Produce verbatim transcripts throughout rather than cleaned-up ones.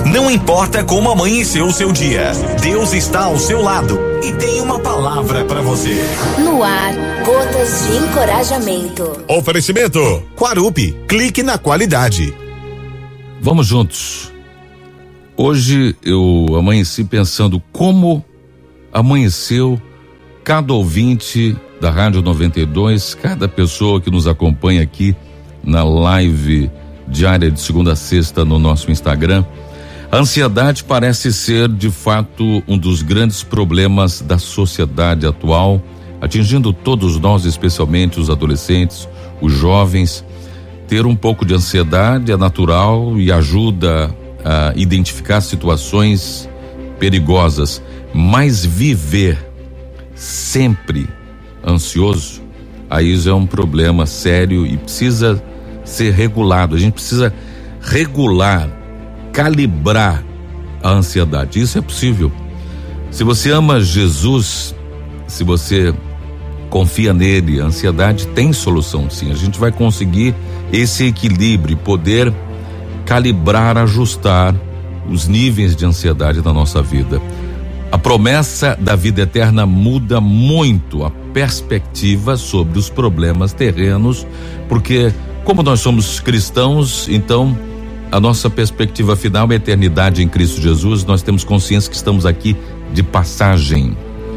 Não importa como amanheceu o seu dia, Deus está ao seu lado e tem uma palavra para você. No ar, gotas de encorajamento. Oferecimento Quarupi, clique na qualidade. Vamos juntos. Hoje eu amanheci pensando como amanheceu cada ouvinte da Rádio noventa e dois, cada pessoa que nos acompanha aqui na live diária de segunda a sexta no nosso Instagram. A ansiedade parece ser, de fato, um dos grandes problemas da sociedade atual, atingindo todos nós, especialmente os adolescentes, os jovens. Ter um pouco de ansiedade é natural e ajuda a identificar situações perigosas, mas viver sempre ansioso, aí isso é um problema sério e precisa ser regulado. A gente precisa regular, calibrar a ansiedade. Isso é possível. Se você ama Jesus, se você confia nele, a ansiedade tem solução, sim. A gente vai conseguir esse equilíbrio, poder calibrar, ajustar os níveis de ansiedade na nossa vida. A promessa da vida eterna muda muito a perspectiva sobre os problemas terrenos, porque como nós somos cristãos, então a nossa perspectiva final é a eternidade em Cristo Jesus. Nós temos consciência que estamos aqui de passagem.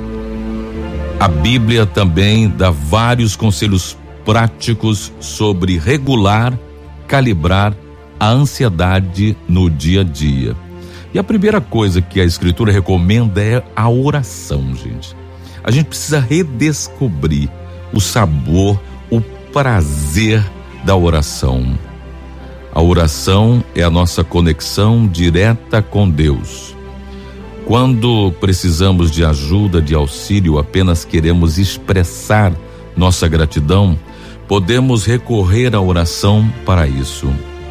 A Bíblia também dá vários conselhos práticos sobre regular, calibrar a ansiedade no dia a dia. E a primeira coisa que a Escritura recomenda é a oração, gente. A gente precisa redescobrir o sabor, o prazer da oração. A oração é a nossa conexão direta com Deus. Quando precisamos de ajuda, de auxílio, apenas queremos expressar nossa gratidão, podemos recorrer à oração para isso.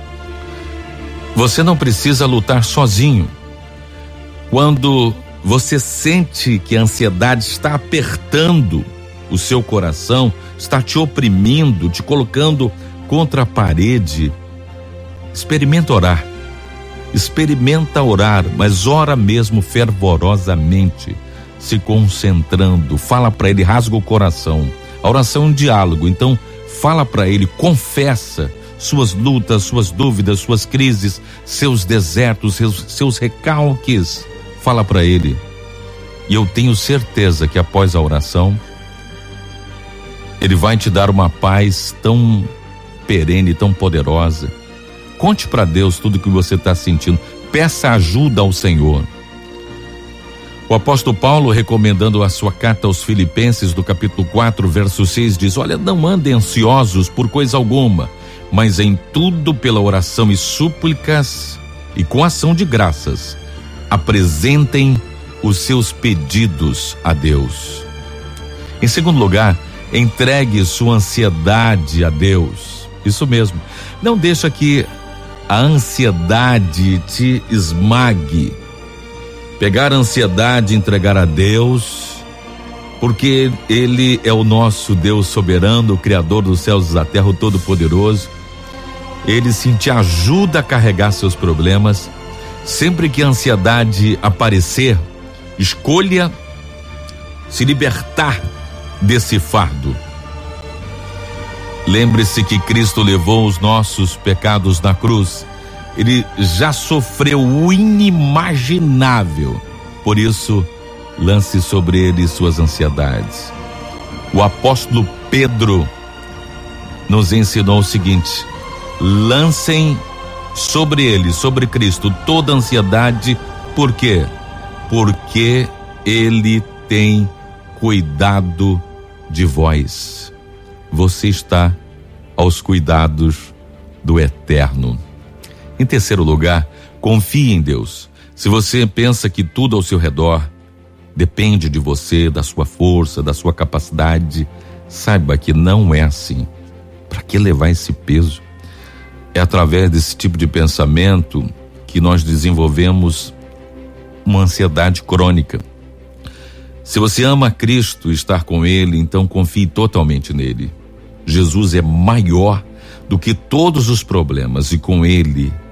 Você não precisa lutar sozinho. Quando você sente que a ansiedade está apertando o seu coração, está te oprimindo, te colocando contra a parede, experimenta orar. Experimenta orar, mas ora mesmo fervorosamente, se concentrando. Fala para ele, rasga o coração. A oração é um diálogo, então fala para ele, confessa suas lutas, suas dúvidas, suas crises, seus desertos, seus, seus recalques. Fala para ele. E eu tenho certeza que após a oração, ele vai te dar uma paz tão perene, tão poderosa. Conte para Deus tudo o que você está sentindo. Peça ajuda ao Senhor. O apóstolo Paulo, recomendando a sua carta aos Filipenses, do capítulo quatro, verso seis, diz: olha, não andem ansiosos por coisa alguma, mas em tudo pela oração e súplicas e com ação de graças, apresentem os seus pedidos a Deus. Em segundo lugar, entregue sua ansiedade a Deus. Isso mesmo. Não deixa que a ansiedade te esmague. Pegar a ansiedade e entregar a Deus, porque Ele é o nosso Deus soberano, o Criador dos céus e da terra, o Todo-Poderoso. Ele sim te ajuda a carregar seus problemas. Sempre que a ansiedade aparecer, escolha se libertar desse fardo. Lembre-se que Cristo levou os nossos pecados na cruz. Ele já sofreu o inimaginável. Por isso, lance sobre ele suas ansiedades. O apóstolo Pedro nos ensinou o seguinte: lancem sobre ele, sobre Cristo, toda ansiedade. Por quê? Porque ele tem cuidado de vós. Você está aos cuidados do Eterno. Em terceiro lugar, confie em Deus. Se você pensa que tudo ao seu redor depende de você, da sua força, da sua capacidade, saiba que não é assim. Para que levar esse peso? É através desse tipo de pensamento que nós desenvolvemos uma ansiedade crônica. Se você ama Cristo e estar com Ele, então confie totalmente nele. Jesus é maior do que todos os problemas e com Ele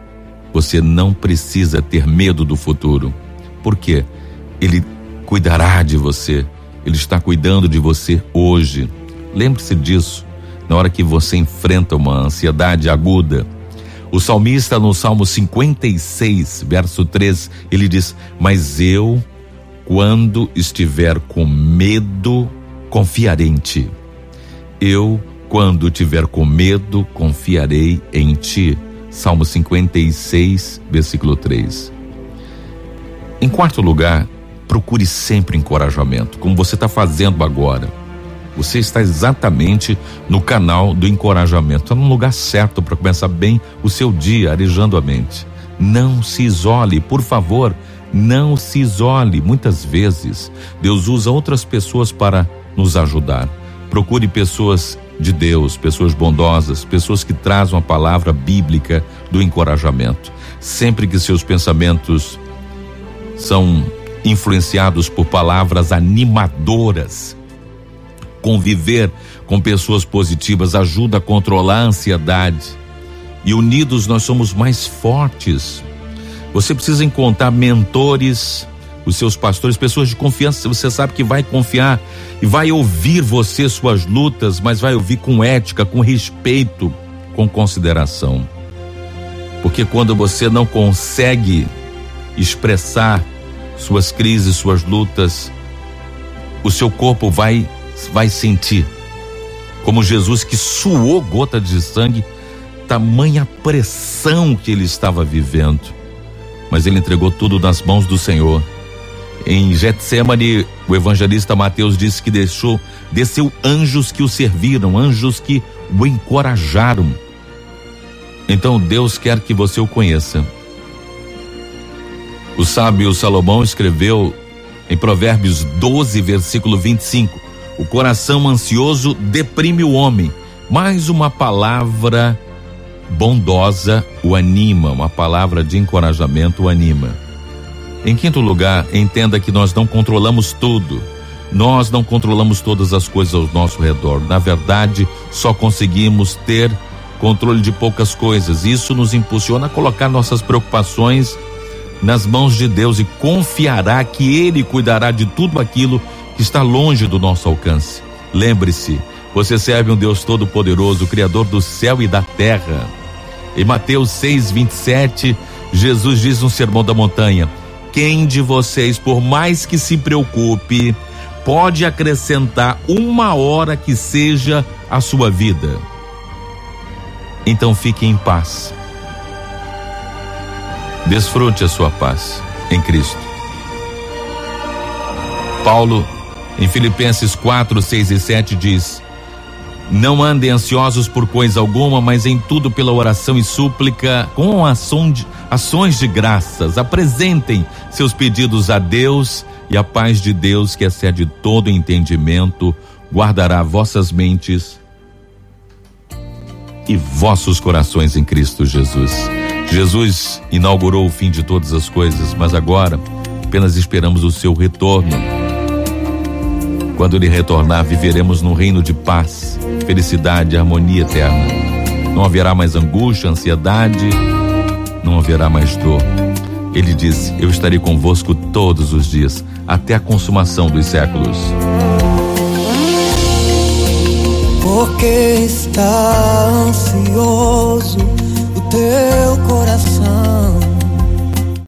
você não precisa ter medo do futuro. Por quê? Ele cuidará de você. Ele está cuidando de você hoje. Lembre-se disso na hora que você enfrenta uma ansiedade aguda. O salmista, no Salmo cinquenta e seis, verso três, ele diz: mas eu, quando estiver com medo, confiarei em ti. Eu, quando tiver com medo, confiarei em ti. Salmo cinquenta e seis, versículo três. Em quarto lugar, procure sempre encorajamento, como você está fazendo agora. Você está exatamente no canal do encorajamento, está no lugar certo para começar bem o seu dia, arejando a mente. Não se isole, por favor, não se isole. Muitas vezes Deus usa outras pessoas para nos ajudar. Procure pessoas de Deus, pessoas bondosas, pessoas que trazem a palavra bíblica do encorajamento. Sempre que seus pensamentos são influenciados por palavras animadoras, conviver com pessoas positivas ajuda a controlar a ansiedade, e unidos nós somos mais fortes. Você precisa encontrar mentores, os seus pastores, pessoas de confiança. Você sabe que vai confiar e vai ouvir você, suas lutas, mas vai ouvir com ética, com respeito, com consideração. Porque quando você não consegue expressar suas crises, suas lutas, o seu corpo vai vai sentir, como Jesus, que suou gota de sangue, tamanha pressão que ele estava vivendo, mas ele entregou tudo nas mãos do Senhor. Em Getsemane, o evangelista Mateus disse que deixou, desceu anjos que o serviram, anjos que o encorajaram. Então Deus quer que você o conheça. O sábio Salomão escreveu em Provérbios doze, versículo vinte e cinco: o coração ansioso deprime o homem, mas uma palavra bondosa o anima, uma palavra de encorajamento o anima. Em quinto lugar, entenda que nós não controlamos tudo. Nós não controlamos todas as coisas ao nosso redor. Na verdade, só conseguimos ter controle de poucas coisas. Isso nos impulsiona a colocar nossas preocupações nas mãos de Deus e confiará que Ele cuidará de tudo aquilo que está longe do nosso alcance. Lembre-se, você serve um Deus todo-poderoso, Criador do céu e da terra. Em Mateus seis, vinte e sete, Jesus diz no Sermão da Montanha: quem de vocês, por mais que se preocupe, pode acrescentar uma hora que seja a sua vida? Então fique em paz. Desfrute a sua paz em Cristo. Paulo, em Filipenses quatro, seis e sete, diz: não andem ansiosos por coisa alguma, mas em tudo pela oração e súplica, com ação de, ações de graças, apresentem seus pedidos a Deus, e a paz de Deus, que excede todo entendimento, guardará vossas mentes e vossos corações em Cristo Jesus. Jesus inaugurou o fim de todas as coisas, mas agora apenas esperamos o seu retorno. Quando ele retornar, viveremos num reino de paz, felicidade e harmonia eterna. Não haverá mais angústia, ansiedade, não haverá mais dor. Ele disse: eu estarei convosco todos os dias, até a consumação dos séculos. Porque está ansioso o teu coração,